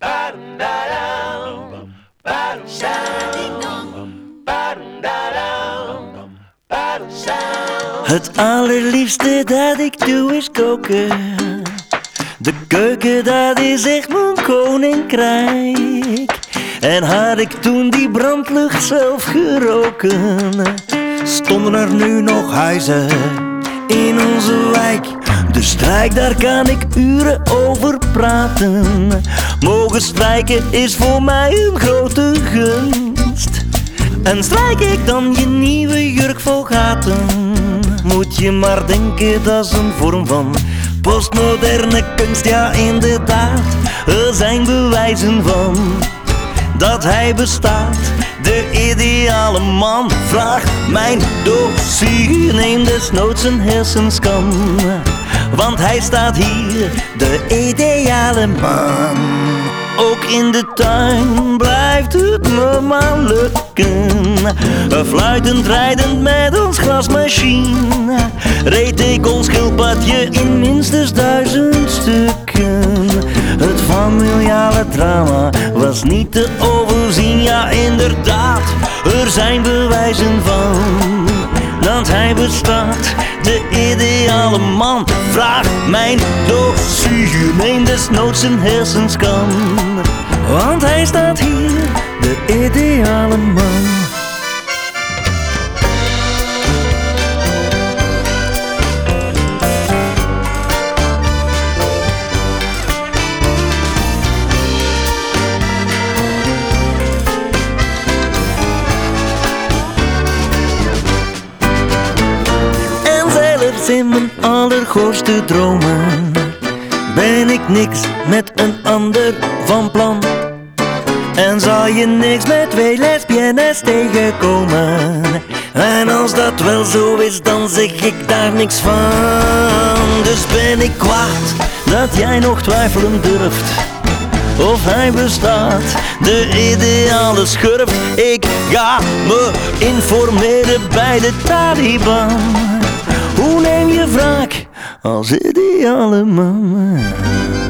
Het allerliefste dat ik doe is koken. De keuken, dat is echt mijn koninkrijk. En had ik toen die brandlucht zelf geroken, stonden er nu nog huizen in onze wijk. De strijk, daar kan ik uren over praten. Mogen strijken is voor mij een grote gunst. En strijk ik dan je nieuwe jurk vol gaten, moet je maar denken dat is een vorm van postmoderne kunst. Ja, inderdaad, er zijn bewijzen van dat hij bestaat. De ideale man, vraag mijn dossier, neem desnoods een hersenscan, want hij staat hier, de ideale man. Ook in de tuin blijft het me maar lukken. Fluitend rijdend met ons grasmachine reed ik ons schildpadje in minstens 1000 stukken. Het familiale drama was niet te overzien. Ja, inderdaad, er zijn bewijzen van dat hij bestaat. De ideale man, vraag mijn dossier, neem desnoods een hersenscan, want hij staat hier, de ideale man. In mijn allergoorste dromen ben ik niks met een ander van plan. En zal je niks met twee lesbiennes tegenkomen. En als dat wel zo is, dan zeg ik daar niks van. Dus ben ik kwaad dat jij nog twijfelen durft of hij bestaat, de ideale schurft. Ik ga me informeren bij de Taliban. Hoe neem je wraak als ideale man?